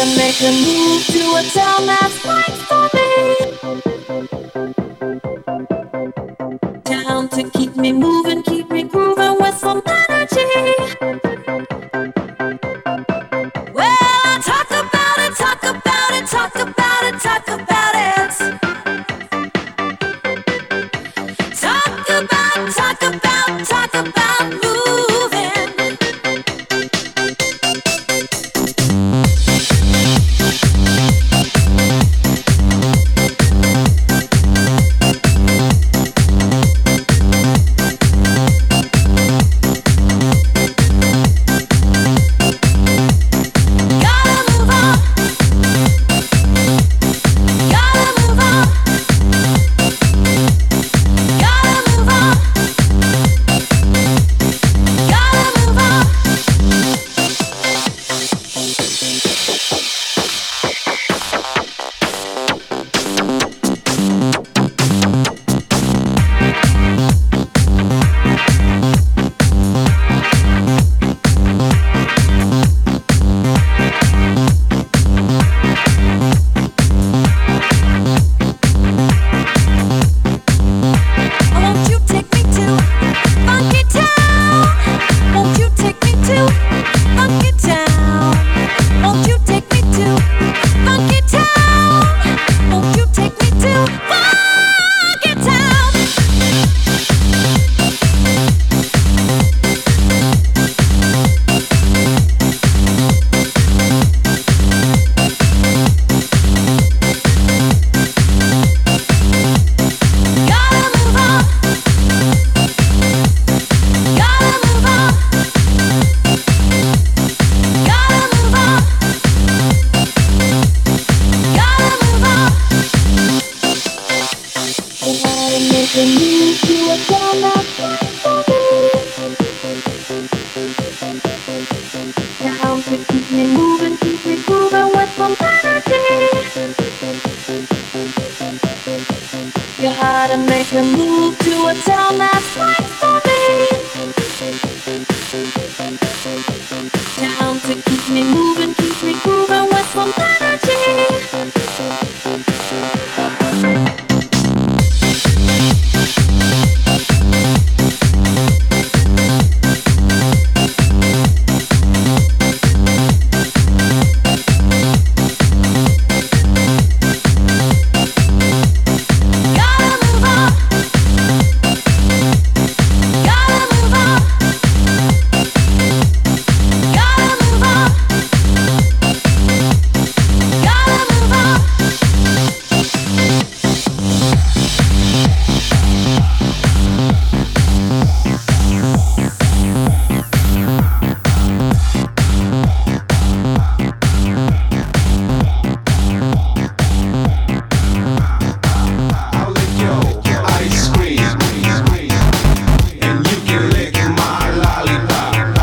gotta make a move to a town that's right for me. Down to keep me moving, keep me grooving with some energy. Well, talk about it, talk about it, talk about it, talk about it. Talk about moving. You gotta make a move to a town that's right.